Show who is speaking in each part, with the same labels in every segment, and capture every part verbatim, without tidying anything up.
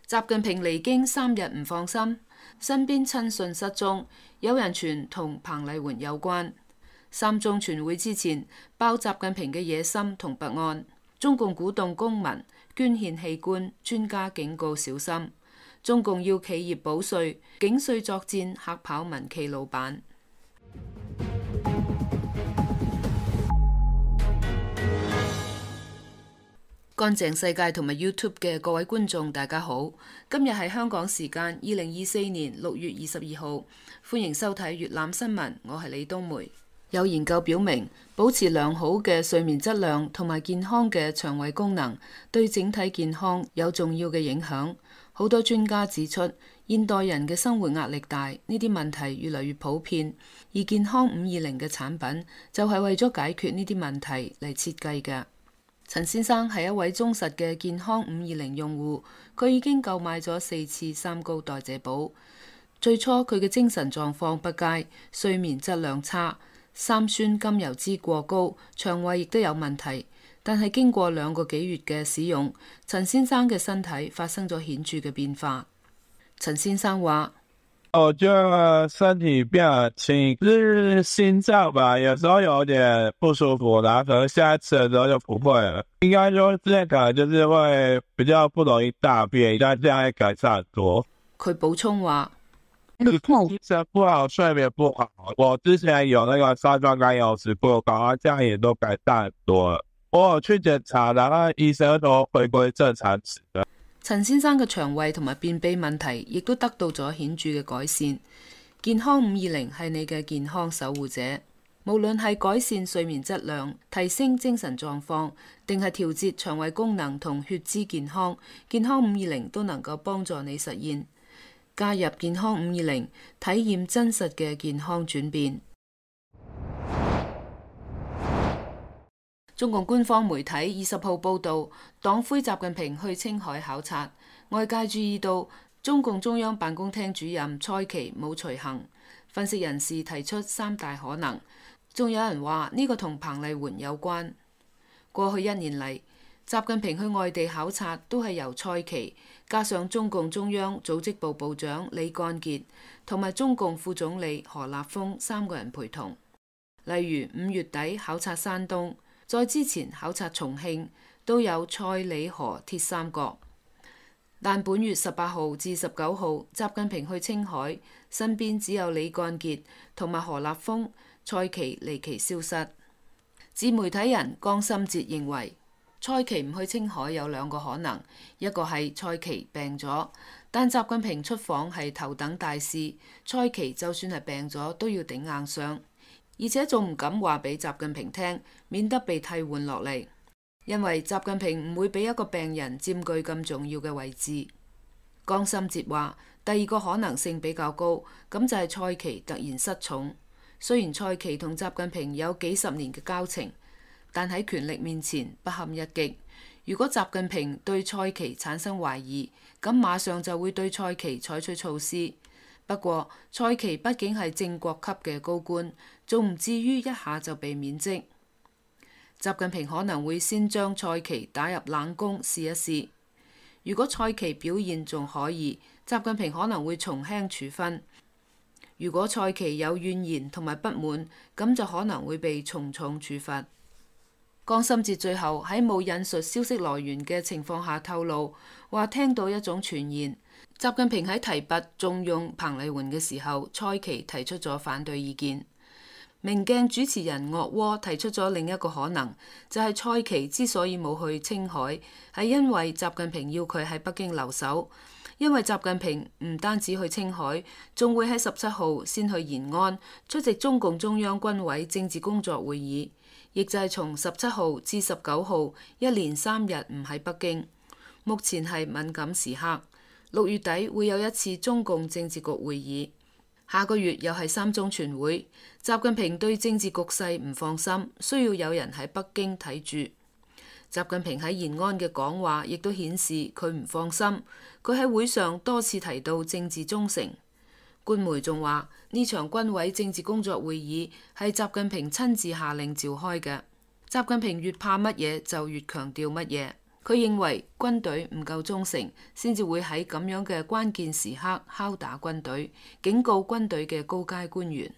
Speaker 1: 習近平離京三日唔放心，身邊親信失蹤，有人傳同彭麗媛有關。三中全會之前爆習近平嘅野心同不安，中共鼓動公民捐獻器官，專家警告小心。中共要企業保稅，警稅作戰嚇跑民企老闆。乾淨世界同埋 YouTube 嘅各位觀眾，大家好。今日係香港時間二零二四年六月二十二號，歡迎收睇粵覽新聞。我係李冬梅。有研究表明，保持良好嘅睡眠質量同埋健康嘅腸胃功能，對整體健康有重要嘅影響。好多專家指出，現代人嘅生活壓力大，呢啲問題越嚟越普遍，而健康五二零嘅產品就係為咗解決呢啲問題嚟設計嘅。陳先生係一位忠實嘅健康五二零用戶，佢已經購買咗四次三高代謝寶。最初佢嘅精神狀況不佳，睡眠質量差，三酸甘油酯過高，腸胃亦都有問題。但係經過兩個幾月嘅使用，陳先生嘅身體發生咗顯著嘅變化。陳先生話：
Speaker 2: 我覺得身體變輕，就是心臟吧，有時候有點不舒服，然後可能下一次的時候就不會了。應該說之前可能就是會比較不容易大便，但係這樣會改善很多。
Speaker 1: 佢補充話：
Speaker 2: 精神不好，睡眠不好，我之前有那個三酸甘油酯過高，這樣也都改善很多了。我有去檢查，然後醫生都回歸正常值的。
Speaker 1: 陳先生嘅腸胃同埋便秘問題亦都得到咗顯著嘅改善。健康五二零係你嘅健康守護者，無論係改善睡眠質量、提升精神狀況，定係調節腸胃功能同血脂健康，健康五二零都能夠幫助你實現。加入健康五二零，體驗真實嘅健康轉變。中共官方媒體二十號報導，黨魁習近平去青海考察，外界注意到中共中央辦公廳主任蔡奇冇隨行。分析人士提出三大可能，仲有人話呢個同彭麗媛有關。過去一年嚟，習近平去外地考察都係由蔡奇加上中共中央組織部部長李幹傑同埋中共副總理何立峰三個人陪同。例如五月底考察山東，再之前考察重慶都有蔡李何鐵三角，但本月十八號至十九號習近平去青海，身邊只有李幹傑同埋何立峰，蔡奇離奇消失。自媒體人江心哲認為，蔡奇唔去青海有兩個可能，一個係蔡奇病咗，但習近平出訪係頭等大事，蔡奇就算係病咗都要頂硬上。而且仲唔敢話俾習近平聽，免得被替換落嚟。因為習近平唔會俾一個病人佔據咁重要嘅位置。江心哲話，第二個可能性比較高，咁就係蔡奇突然失寵。雖然蔡奇同習近平有幾十年嘅交情，但喺權力面前不堪一擊。如果習近平對蔡奇產生懷疑，咁馬上就會對蔡奇採取措施。不過蔡奇畢竟係正國級嘅高官，仲唔至於一下就被免職。習近平可能會先將蔡奇打入冷宮試一試。如果蔡奇表現仲可以，習近平可能會從輕處分。如果蔡奇有怨言同埋不滿，咁就可能會被從重處罰。江心哲最後喺冇引述消息來源嘅情況下透露，話聽到一種傳言，習近平喺提拔重用彭麗媛嘅時候，蔡奇提出咗反對意見。明鏡主持人岳窩提出咗另一個可能，就係蔡奇之所以冇去青海，係因為習近平要佢喺北京留守。因為習近平唔單止去青海，仲會喺十七號先去延安出席中共中央軍委政治工作會議，亦就係從十七號至十九號一連三日唔喺北京。目前係敏感時刻。六月底會有一次中共政治局會議，下個月又係三中全會。習近平對政治局勢唔放心，需要有人喺北京睇住。習近平喺延安嘅講話亦都顯示佢唔放心。佢喺會上多次提到政治忠誠。官媒仲話呢場軍委政治工作會議係習近平親自下令召開嘅。習近平越怕乜嘢就越強調乜嘢。 佢認為軍隊唔夠忠誠，先至會喺咁樣嘅關鍵時刻敲打軍隊，警告軍隊嘅高階官員。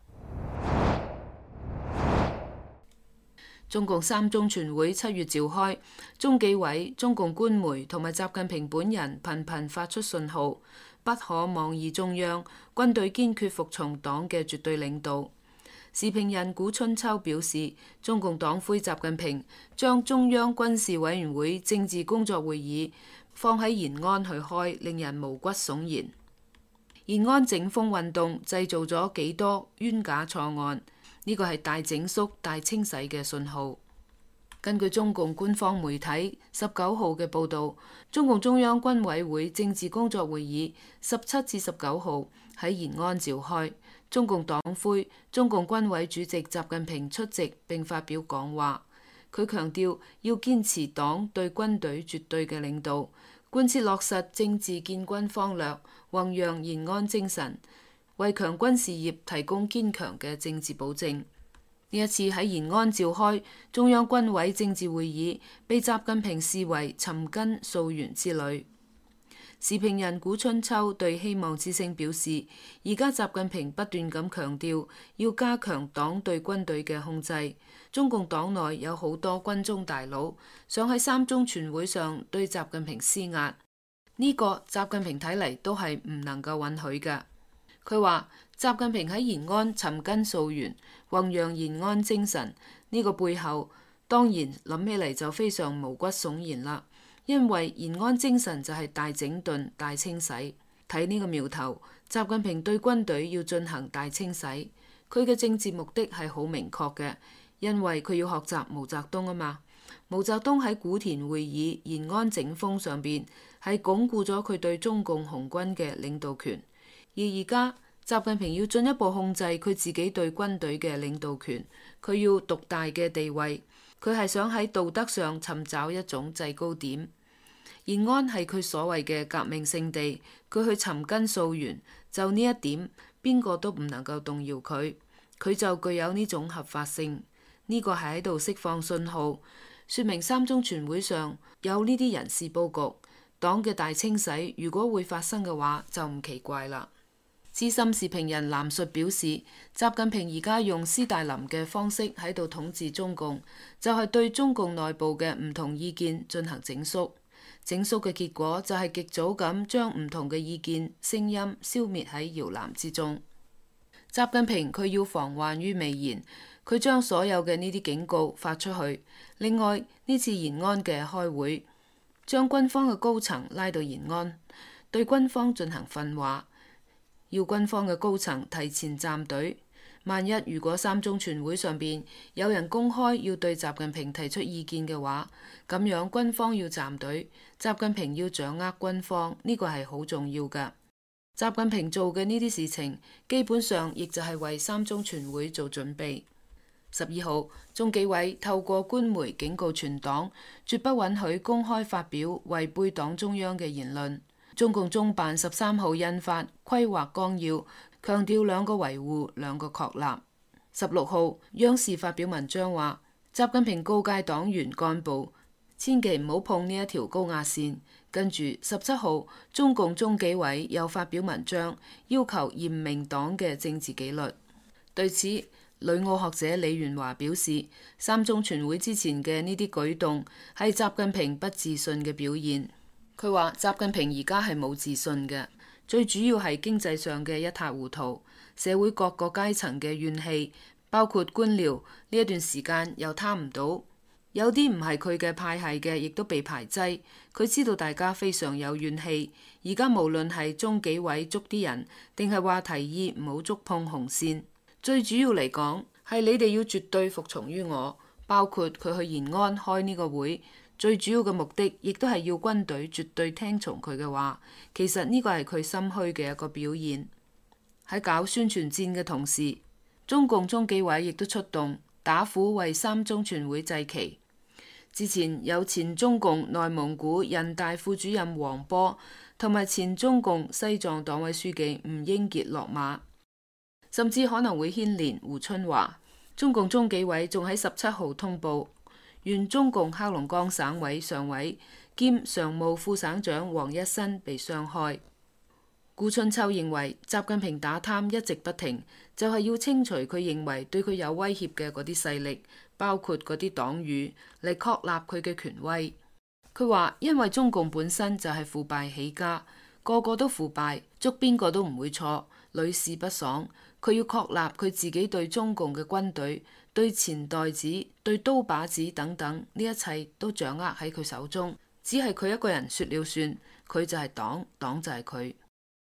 Speaker 1: 中共三中全會七月召開，中紀委、中共官媒同埋習近平本人頻頻發出信號，不可妄議中央，軍隊堅決服從黨嘅絕對領導。時評人古春秋表示，中共黨魁習近平將中央軍事委員會政治工作會議放喺延安去開，令人毛骨悚然。延安整風運動製造咗幾多冤假錯案？呢個係大整肅、大清洗嘅信號。根據中共官方媒體十九號嘅報導，中共中央軍委會政治工作會議十七至十九號喺延安召開，中共黨魁、中共軍委主席習近平出席並發表講話。佢強調要堅持黨對軍隊絕對嘅領導，貫徹落實政治建軍方略，弘揚延安精神，為強軍事業提供堅強嘅政治保證。呢一次喺延安召開中央軍委政治會議，被習近平視為尋根溯源之旅。時評人古春秋對希望之聲表示，而家習近平不斷咁強調要加強黨對軍隊嘅控制，中共黨內有好多軍中大佬想喺三中全會上對習近平施壓，呢個習近平睇嚟都係唔能夠允許嘅。佢話習近平喺延安尋根溯源，弘揚延安精神，呢個背後當然諗起嚟就非常毛骨悚然啦。因為延安精神就係大整頓、大清洗。睇呢個苗頭，習近平對軍隊要進行大清洗，佢嘅政治目的係好明確嘅，因為佢要學習毛澤東啊嘛。毛澤東喺古田會議延安整風上邊係鞏固咗佢對中共紅軍嘅領導權。而而家習近平要進一步控制佢自己對軍隊嘅領導權，佢要獨大嘅地位，佢係想喺道德上尋找一種制高點。延安係佢所謂嘅革命聖地，佢去尋根溯源，就呢一點邊個都唔能夠動搖佢，佢就具有呢種合法性。呢個係喺度釋放信號，說明三中全會上有呢啲人事佈局，黨嘅大清洗如果會發生嘅話，就唔奇怪啦。資深時評人藍述表示，習近平而家用斯大林嘅方式喺度統治中共，就係對中共內部嘅唔同意見進行整肅。整肅嘅結果就係極早咁將唔同嘅意見聲音消滅喺搖籃之中。習近平佢要防患於未然，佢將所有嘅呢啲警告發出去。另外呢次延安嘅開會，將軍方嘅高層拉到延安，對軍方進行訓話。要軍方嘅高層提前站隊，萬一如果三中全會上邊有人公開要對習近平提出意見嘅話，咁樣軍方要站隊，習近平要掌握軍方，呢個係好重要㗎。習近平做嘅呢啲事情，基本上亦就係為三中全會做準備。十二號，中紀委透過官媒警告全黨，絕不允許公開發表違背黨中央嘅言論。中共中辦十三號印發規劃綱要，強調兩個維護，兩個確立。十六號，央視發表文章話，習近平告誡黨員幹部，千祈唔好碰呢一條高壓線。跟住十七號，中共中紀委又發表文章，要求嚴明黨嘅政治紀律。對此，旅澳學者李元華表示，三中全會之前嘅呢啲舉動係習近平不自信嘅表現。佢話習近平而家係冇自信嘅，最主要係經濟上嘅一塌糊塗，社會各個階層嘅怨氣，包括官僚呢一段時間又貪唔到，有啲唔係佢嘅派系嘅，亦都被排擠。佢知道大家非常有怨氣，而家無論係中紀委捉啲人，定係話提議唔好觸碰紅線，最主要嚟講係你哋要絕對服從於我，包括佢去延安開呢個會。最主要嘅目的，亦都係要軍隊絕對聽從佢嘅話。其實呢個係佢心虛嘅一個表現。喺搞宣傳戰嘅同時，中共中紀委亦都出動打虎為三中全會祭旗。之前有前中共內蒙古人大副主任王波同埋前中共西藏黨委書記吳英傑落馬，甚至可能會牽連胡春華。中共中紀委仲喺十七號通報， 原中共黑龍江省委常委兼常務副省長王一新被傷害。顧春秋認為，習近平打貪一直不停，就係要清除佢認為對佢有威脅嘅嗰啲勢力，包括嗰啲黨羽，嚟確立佢嘅權威。佢話，因為中共本身就係腐敗起家，個個都腐敗，捉邊個都唔會錯，屢試不爽。佢要確立佢自己對中共嘅軍隊、對錢袋子、對刀把子等等呢一切都掌握喺佢手中，只係佢一個人說了算，佢就係黨，黨就係佢。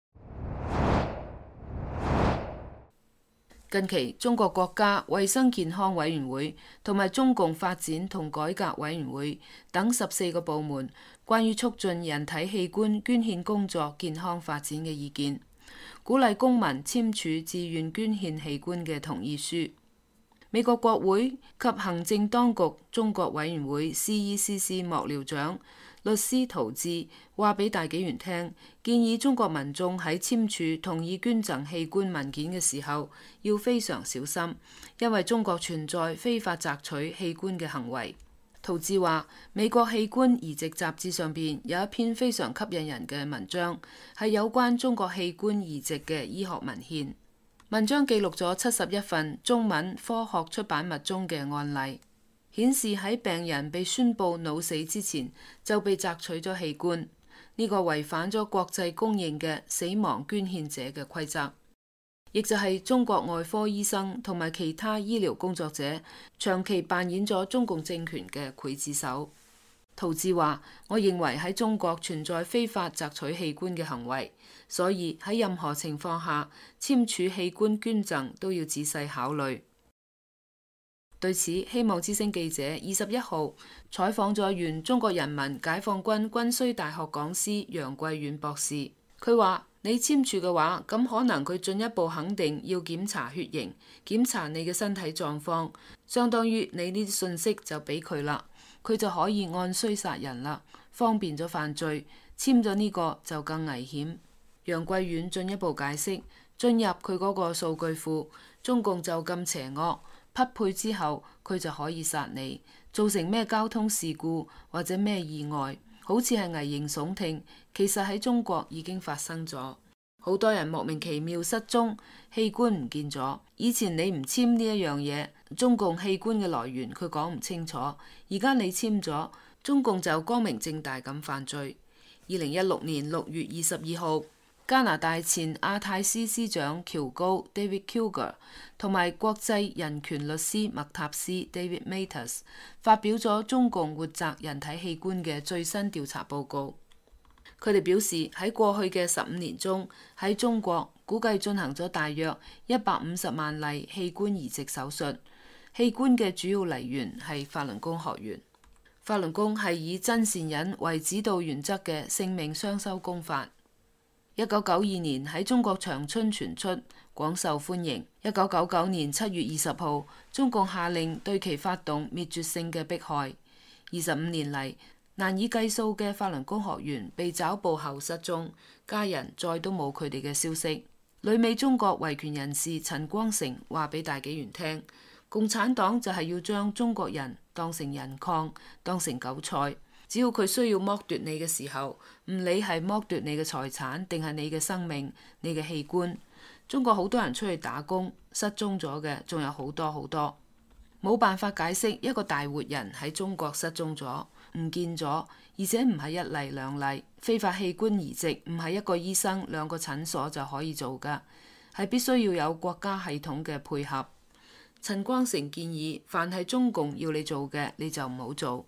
Speaker 1: 近期，中國國家衛生健康委員會同埋中共發展同改革委員會等十四個部門關於促進人體器官捐獻工作健康發展嘅意見，鼓勵公民簽署自願捐獻器官嘅同意書。美國國會及行政當局中國委員會 C E C C 幕僚長律師陶志話俾大紀元聽，建議中國民眾喺簽署同意捐贈器官文件嘅時候要非常小心，因為中國存在非法摘取器官嘅行為。陶志話，美國器官移植雜誌上邊有一篇非常吸引人嘅文章，係有關中國器官移植嘅醫學文獻。文章記錄咗七十一份中文科學出版物中嘅案例，顯示喺病人被宣布腦死之前就被摘取咗器官，呢個違反咗國際公認嘅死亡捐獻者嘅規則，亦就係中國外科醫生同埋其他醫療工作者長期扮演咗中共政權嘅劊子手。陶志話，我認為喺中國存在非法摘取器官嘅行為，所以喺任何情況下簽署器官捐贈都要仔細考慮。對此，希望之聲記者二十一號採訪咗原中國人民解放軍軍需大學講師楊貴遠博士。佢話，你簽署嘅話，咁可能佢進一步肯定要檢查血型，檢查你嘅身體狀況，相當於你呢啲信息就俾佢啦，佢就可以按需殺人啦，方便咗犯罪。簽咗呢個就更危險。楊貴遠進一步解釋，進入佢嗰個數據庫，中共就咁邪惡。匹配之後，佢就可以殺你，造成咩交通事故或者咩意外，好似係危言聳聽，其實喺中國已經發生咗。好多人莫名其妙失蹤，器官唔見咗。以前你唔簽呢一樣嘢，中共器官嘅來源佢講唔清楚，而家你簽咗，中共就光明正大咁犯罪。二零一六年六月二十二號，加拿大前亞太司司長喬高 David Kilgour 同埋國際人權律師麥塔斯 David Matas 發表咗中共活摘人體器官嘅最新調查報告。佢哋表示，喺過去嘅十五年中，喺中國估計進行咗大約一百五十萬例器官移植手術。器官嘅主要來源係法輪功學員。法輪功係以真善忍為指導原則嘅性命雙修功法。一九九二年喺中國長春傳出，廣受歡迎。一九九九年七月二十號，中共下令對其發動滅絕性嘅迫害。二十五年嚟，難以計數嘅法輪功學員被抓捕後失蹤，家人再都冇佢哋嘅消息。旅美中國維權人士陳光誠話俾大紀元聽，共產黨就係要將中國人當成人礦，當成韭菜。只要佢需要剝奪你嘅時候，唔理係剝奪你嘅財產定係你嘅生命、你嘅器官。中國好多人出去打工，失蹤咗嘅仲有好多好多，冇辦法解釋一個大活人喺中國失蹤咗、唔見咗，而且唔係一例兩例。非法器官移植唔係一個醫生兩個診所就可以做㗎，係必須要有國家系統嘅配合。陳光誠建議，凡係中共要你做嘅，你就唔好做。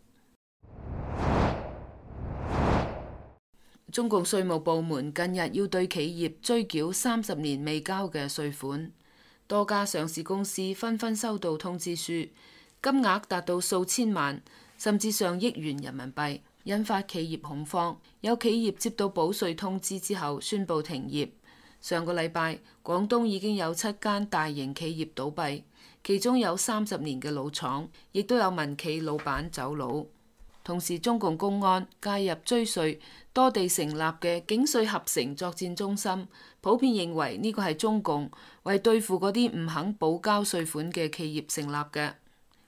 Speaker 1: 中共稅務部門近日要對企業追繳三十年未交嘅稅款，多家上市公司紛紛收到通知書，金額達到數千萬甚至上億元人民幣，引發企業恐慌。有企業接到補稅通知之後宣布停業。上個禮拜，廣東已經有七間大型企業倒閉，其中有三十年嘅老廠，亦都有民企老闆走佬。同時，中共公安介入追稅，多地成立嘅警稅合成作戰中心，普遍認為呢個係中共為對付嗰啲唔肯補交稅款嘅企業成立嘅。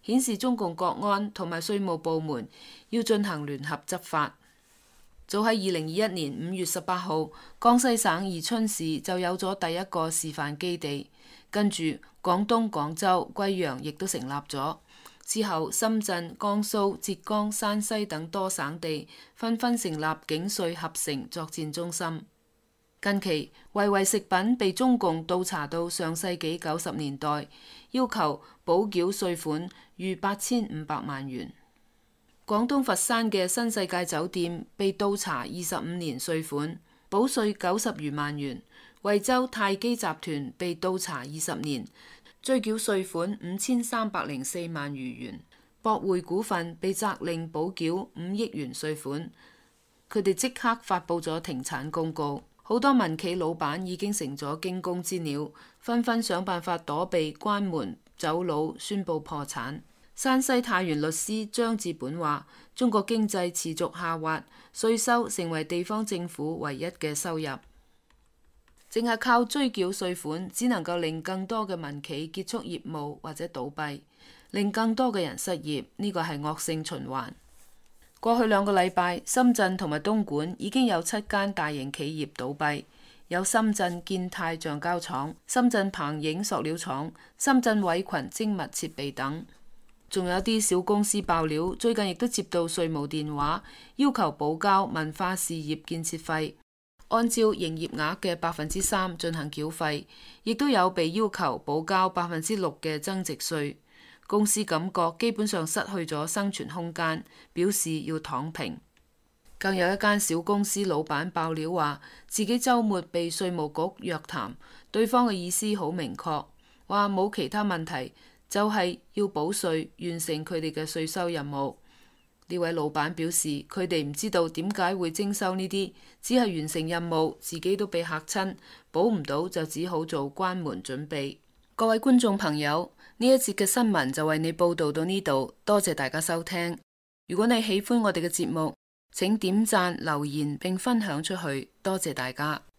Speaker 1: 顯示中共國安同埋稅務部門要進行聯合執法。早喺二零二一年五月十八號，江西省宜春市就有咗第一個示範基地，跟住廣東廣州、貴陽亦都成立咗。之後，深圳、江蘇、浙江、山西等多省地紛紛成立警稅合成作戰中心。近期，維維食品被中共倒查到上世紀九十年代，要求補繳稅款逾八千五百萬元。廣東佛山嘅新世界酒店被倒查二十五年稅款，補稅九十餘萬元。惠州泰基集團被倒查二十年，追繳稅款五千三百零四萬餘元。博匯股份被責令補繳五億元稅款，佢哋即刻發佈咗停產公告。好多民企老闆已經成咗驚弓之鳥，紛紛想辦法躲避關門走佬，宣布破產。山西太原律師張志本話：中國經濟持續下滑，稅收成為地方政府唯一嘅收入，淨係靠追繳稅款，只能夠令更多嘅民企結束業務或者倒閉，令更多嘅人失業。呢個係惡性循環。過去兩個禮拜，深圳同埋東莞已經有七間大型企業倒閉，有深圳建泰橡膠廠、深圳鵬影塑料廠、深圳偉群精密設備等。仲有啲小公司爆料，最近亦都接到稅務電話，要求補交文化事業建設費，按照營業額嘅百分之三進行繳費，亦都有被要求補交百分之六嘅增值稅。公司感覺基本上失去咗生存空間，表示要躺平。更有一間小公司老闆爆料話，自己週末被稅務局約談，對方嘅意思好明確，話冇其他問題，就係要補稅，完成佢哋嘅稅收任務。呢位老闆表示，佢哋唔知道點解會徵收呢啲，只係完成任務，自己都被嚇親，補唔到就只好做關門準備。各位觀眾朋友，呢一節嘅新聞就為你報道到呢度，多謝大家收聽。如果你喜歡我哋嘅節目，請點讚、留言並分享出去，多謝大家。